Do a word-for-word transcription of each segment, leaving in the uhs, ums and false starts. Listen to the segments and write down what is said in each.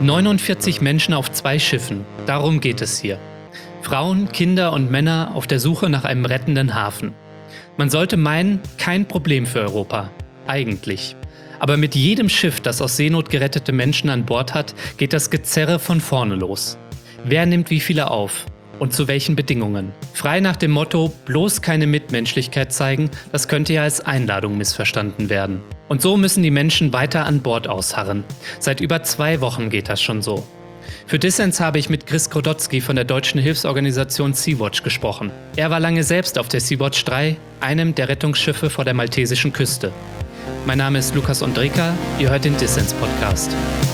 neunundvierzig Menschen auf zwei Schiffen, darum geht es hier. Frauen, Kinder und Männer auf der Suche nach einem rettenden Hafen. Man sollte meinen, kein Problem für Europa. Eigentlich. Aber mit jedem Schiff, das aus Seenot gerettete Menschen an Bord hat, geht das Gezerre von vorne los. Wer nimmt wie viele auf? Und zu welchen Bedingungen? Frei nach dem Motto, bloß keine Mitmenschlichkeit zeigen, das könnte ja als Einladung missverstanden werden. Und so müssen die Menschen weiter an Bord ausharren. Seit über zwei Wochen geht das schon so. Für Dissens habe ich mit Chris Grodotzky von der deutschen Hilfsorganisation Sea-Watch gesprochen. Er war lange selbst auf der Sea-Watch drei, einem der Rettungsschiffe vor der maltesischen Küste. Mein Name ist Lukas Ondrejka, ihr hört den Dissens-Podcast.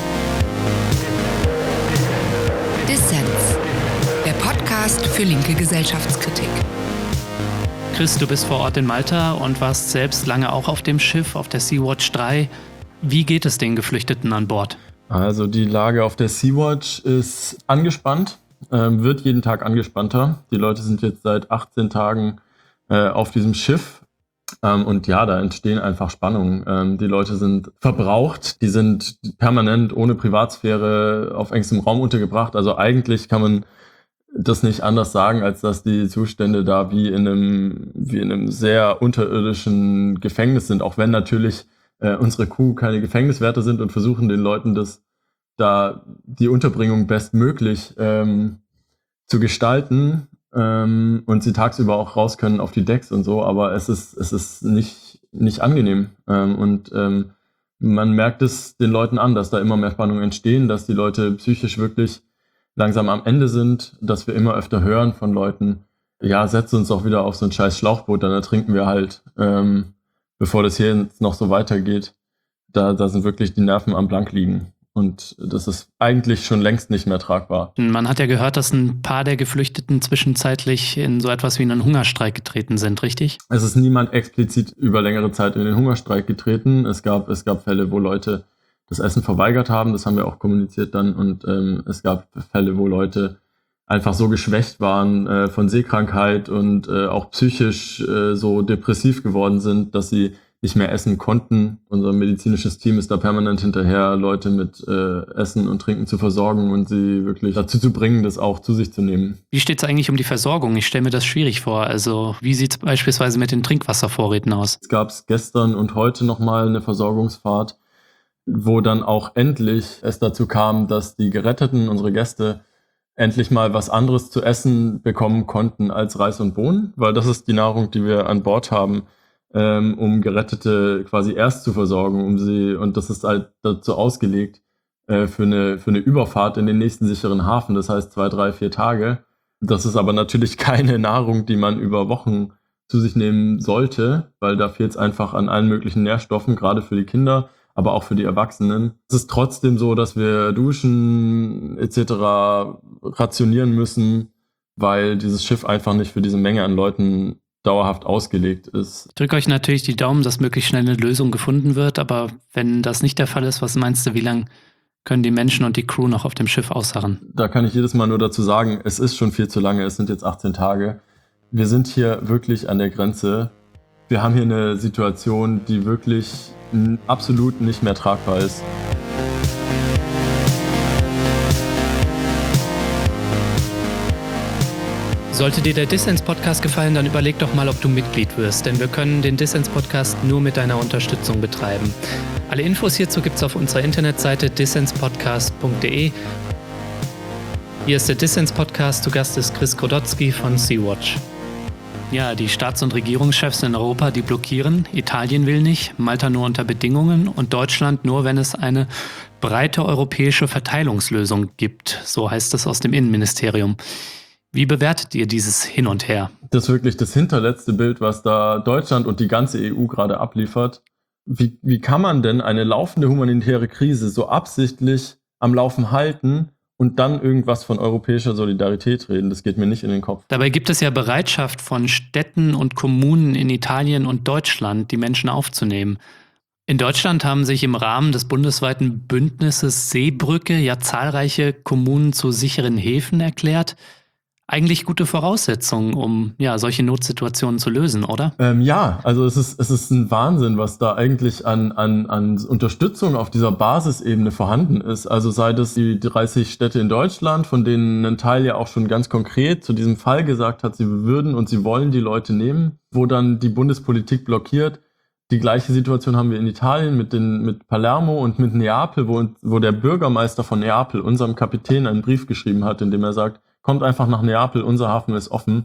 Dissens, der Podcast für linke Gesellschaftskritik. Chris, du bist vor Ort in Malta und warst selbst lange auch auf dem Schiff, auf der Sea-Watch drei. Wie geht es den Geflüchteten an Bord? Also die Lage auf der Sea-Watch ist angespannt, ähm, wird jeden Tag angespannter. Die Leute sind jetzt seit achtzehn Tagen äh, auf diesem Schiff. Ähm, und ja, da entstehen einfach Spannungen. Ähm, die Leute sind verbraucht, die sind permanent ohne Privatsphäre auf engstem Raum untergebracht. Also eigentlich kann man das nicht anders sagen, als dass die Zustände da wie in einem, wie in einem sehr unterirdischen Gefängnis sind. Auch wenn natürlich äh, unsere Crew keine Gefängniswärter sind und versuchen den Leuten das da die Unterbringung bestmöglich ähm, zu gestalten. Ähm, und sie tagsüber auch raus können auf die Decks und so, aber es ist, es ist nicht, nicht angenehm. Ähm, und ähm, man merkt es den Leuten an, dass da immer mehr Spannungen entstehen, dass die Leute psychisch wirklich langsam am Ende sind, dass wir immer öfter hören von Leuten, ja, setzt uns doch wieder auf so ein scheiß Schlauchboot, dann ertrinken wir halt, ähm, bevor das hier jetzt noch so weitergeht. Da, da sind wirklich die Nerven am Blank liegen. Und das ist eigentlich schon längst nicht mehr tragbar. Man hat ja gehört, dass ein paar der Geflüchteten zwischenzeitlich in so etwas wie einen Hungerstreik getreten sind, richtig? Es ist niemand explizit über längere Zeit in den Hungerstreik getreten. Es gab, es gab Fälle, wo Leute das Essen verweigert haben, das haben wir auch kommuniziert dann. Und ähm, es gab Fälle, wo Leute einfach so geschwächt waren äh, von Seekrankheit und äh, auch psychisch äh, so depressiv geworden sind, dass sie nicht mehr essen konnten. Unser medizinisches Team ist da permanent hinterher, Leute mit äh, Essen und Trinken zu versorgen und sie wirklich dazu zu bringen, das auch zu sich zu nehmen. Wie steht es eigentlich um die Versorgung? Ich stelle mir das schwierig vor. Also wie sieht es beispielsweise mit den Trinkwasservorräten aus? Es gab gestern und heute nochmal eine Versorgungsfahrt, wo dann auch endlich es dazu kam, dass die Geretteten, unsere Gäste, endlich mal was anderes zu essen bekommen konnten als Reis und Bohnen, weil das ist die Nahrung, die wir an Bord haben, ähm, um Gerettete quasi erst zu versorgen, um sie, und das ist halt dazu ausgelegt, äh, für eine, für eine Überfahrt in den nächsten sicheren Hafen, das heißt zwei, drei, vier Tage. Das ist aber natürlich keine Nahrung, die man über Wochen zu sich nehmen sollte, weil da fehlt es einfach an allen möglichen Nährstoffen, gerade für die Kinder, aber auch für die Erwachsenen. Es ist trotzdem so, dass wir Duschen et cetera rationieren müssen, weil dieses Schiff einfach nicht für diese Menge an Leuten dauerhaft ausgelegt ist. Ich drücke euch natürlich die Daumen, dass möglichst schnell eine Lösung gefunden wird, aber wenn das nicht der Fall ist, was meinst du, wie lange können die Menschen und die Crew noch auf dem Schiff ausharren? Da kann ich jedes Mal nur dazu sagen, es ist schon viel zu lange, es sind jetzt achtzehn Tage. Wir sind hier wirklich an der Grenze. Wir haben hier eine Situation, die wirklich absolut nicht mehr tragbar ist. Sollte dir der Dissens-Podcast gefallen, dann überleg doch mal, ob du Mitglied wirst, denn wir können den Dissens-Podcast nur mit deiner Unterstützung betreiben. Alle Infos hierzu gibt's auf unserer Internetseite dissenspodcast punkt de. Hier ist der Dissens-Podcast, zu Gast ist Chris Grodotzky von Sea-Watch. Ja, die Staats- und Regierungschefs in Europa, die blockieren. Italien will nicht, Malta nur unter Bedingungen und Deutschland nur, wenn es eine breite europäische Verteilungslösung gibt. So heißt es aus dem Innenministerium. Wie bewertet ihr dieses Hin und Her? Das ist wirklich das hinterletzte Bild, was da Deutschland und die ganze E U gerade abliefert. Wie, wie kann man denn eine laufende humanitäre Krise so absichtlich am Laufen halten und dann irgendwas von europäischer Solidarität reden? Das geht mir nicht in den Kopf. Dabei gibt es ja Bereitschaft von Städten und Kommunen in Italien und Deutschland, die Menschen aufzunehmen. In Deutschland haben sich im Rahmen des bundesweiten Bündnisses Seebrücke ja zahlreiche Kommunen zu sicheren Häfen erklärt. eigentlich gute Voraussetzungen, um ja solche Notsituationen zu lösen, oder? Ähm, ja, also es ist, es ist ein Wahnsinn, was da eigentlich an, an, an Unterstützung auf dieser Basisebene vorhanden ist. Also sei das die dreißig Städte in Deutschland, von denen ein Teil ja auch schon ganz konkret zu diesem Fall gesagt hat, sie würden und sie wollen die Leute nehmen, wo dann die Bundespolitik blockiert. Die gleiche Situation haben wir in Italien mit den mit Palermo und mit Neapel, wo, wo der Bürgermeister von Neapel unserem Kapitän einen Brief geschrieben hat, in dem er sagt, kommt einfach nach Neapel, unser Hafen ist offen.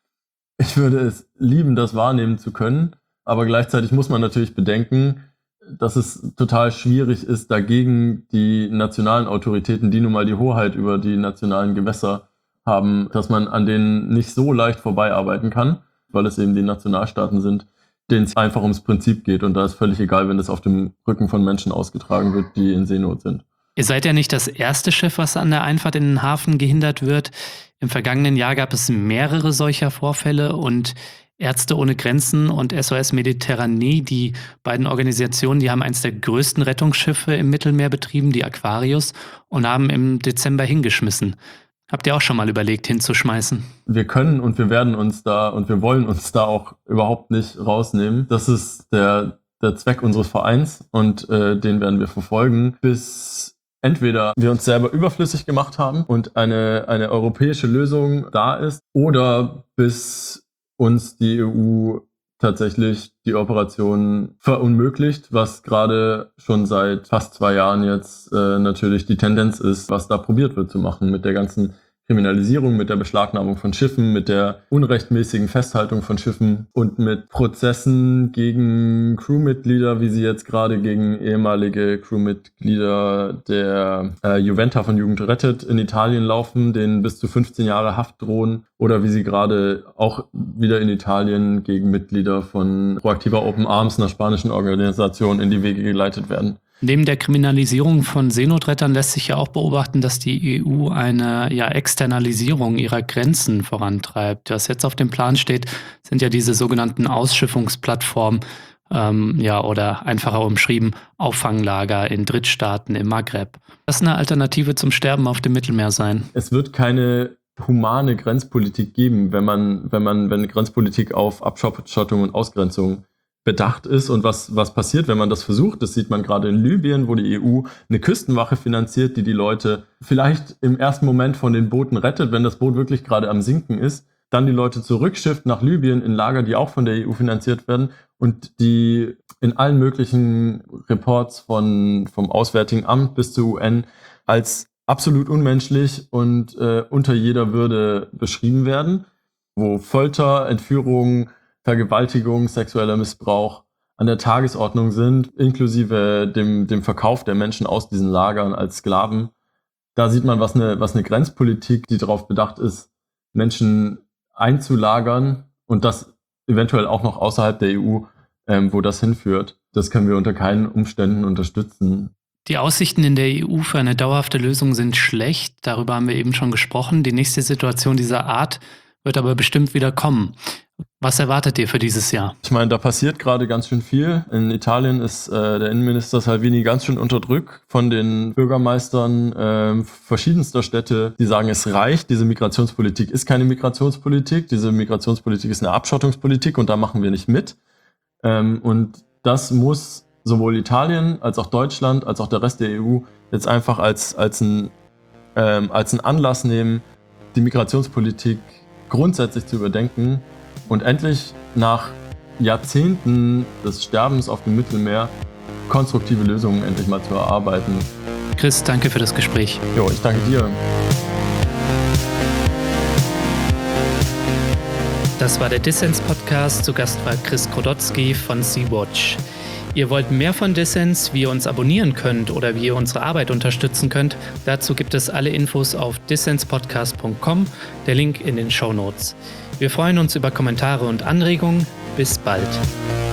Ich würde es lieben, das wahrnehmen zu können, aber gleichzeitig muss man natürlich bedenken, dass es total schwierig ist, dagegen die nationalen Autoritäten, die nun mal die Hoheit über die nationalen Gewässer haben, dass man an denen nicht so leicht vorbeiarbeiten kann, weil es eben die Nationalstaaten sind, denen es einfach ums Prinzip geht. Und da ist völlig egal, wenn das auf dem Rücken von Menschen ausgetragen wird, die in Seenot sind. Ihr seid ja nicht das erste Schiff, was an der Einfahrt in den Hafen gehindert wird. Im vergangenen Jahr gab es mehrere solcher Vorfälle und Ärzte ohne Grenzen und S O S Mediterranee, die beiden Organisationen, die haben eines der größten Rettungsschiffe im Mittelmeer betrieben, die Aquarius, und haben im Dezember hingeschmissen. Habt ihr auch schon mal überlegt, hinzuschmeißen? Wir können und wir werden uns da und wir wollen uns da auch überhaupt nicht rausnehmen. Das ist der, der Zweck unseres Vereins und äh, den werden wir verfolgen, bis entweder wir uns selber überflüssig gemacht haben und eine, eine europäische Lösung da ist, oder bis uns die E U tatsächlich die Operation verunmöglicht, was gerade schon seit fast zwei Jahren jetzt äh, natürlich die Tendenz ist, was da probiert wird zu machen mit der ganzen Kriminalisierung, mit der Beschlagnahmung von Schiffen, mit der unrechtmäßigen Festhaltung von Schiffen und mit Prozessen gegen Crewmitglieder, wie sie jetzt gerade gegen ehemalige Crewmitglieder der äh, Juventa von Jugend rettet in Italien laufen, denen bis zu fünfzehn Jahre Haft drohen, oder wie sie gerade auch wieder in Italien gegen Mitglieder von Proactiva Open Arms, einer spanischen Organisation, in die Wege geleitet werden. Neben der Kriminalisierung von Seenotrettern lässt sich ja auch beobachten, dass die E U eine ja, Externalisierung ihrer Grenzen vorantreibt. Was jetzt auf dem Plan steht, sind ja diese sogenannten Ausschiffungsplattformen, ähm, ja, oder einfacher umschrieben, Auffanglager in Drittstaaten im Maghreb. Das ist eine Alternative zum Sterben auf dem Mittelmeer sein. Es wird keine humane Grenzpolitik geben, wenn man, wenn man, wenn Grenzpolitik auf Abschottung und Ausgrenzung bedacht ist. Und was, was passiert, wenn man das versucht? Das sieht man gerade in Libyen, wo die E U eine Küstenwache finanziert, die die Leute vielleicht im ersten Moment von den Booten rettet, wenn das Boot wirklich gerade am Sinken ist, dann die Leute zurückschifft nach Libyen in Lager, die auch von der E U finanziert werden und die in allen möglichen Reports von, vom Auswärtigen Amt bis zur U N als absolut unmenschlich und äh, unter jeder Würde beschrieben werden, wo Folter, Entführung, Vergewaltigung, sexueller Missbrauch an der Tagesordnung sind, inklusive dem, dem Verkauf der Menschen aus diesen Lagern als Sklaven. Da sieht man, was eine, was eine Grenzpolitik, die darauf bedacht ist, Menschen einzulagern und das eventuell auch noch außerhalb der E U, ähm, wo das hinführt. Das können wir unter keinen Umständen unterstützen. Die Aussichten in der E U für eine dauerhafte Lösung sind schlecht. Darüber haben wir eben schon gesprochen. Die nächste Situation dieser Art wird aber bestimmt wieder kommen. Was erwartet ihr für dieses Jahr? Ich meine, da passiert gerade ganz schön viel. In Italien ist äh, der Innenminister Salvini ganz schön unter Druck von den Bürgermeistern äh, verschiedenster Städte, die sagen, es reicht. Diese Migrationspolitik ist keine Migrationspolitik. Diese Migrationspolitik ist eine Abschottungspolitik und da machen wir nicht mit. Ähm, und das muss sowohl Italien als auch Deutschland als auch der Rest der E U jetzt einfach als, als, ein, ähm, als einen Anlass nehmen, die Migrationspolitik grundsätzlich zu überdenken und endlich nach Jahrzehnten des Sterbens auf dem Mittelmeer konstruktive Lösungen endlich mal zu erarbeiten. Chris, danke für das Gespräch. Jo, ich danke dir. Das war der Dissens-Podcast. Zu Gast war Chris Krodotzky von Sea-Watch. Ihr wollt mehr von Dissens, wie ihr uns abonnieren könnt oder wie ihr unsere Arbeit unterstützen könnt, dazu gibt es alle Infos auf dissenspodcast punkt com, der Link in den Shownotes. Wir freuen uns über Kommentare und Anregungen. Bis bald.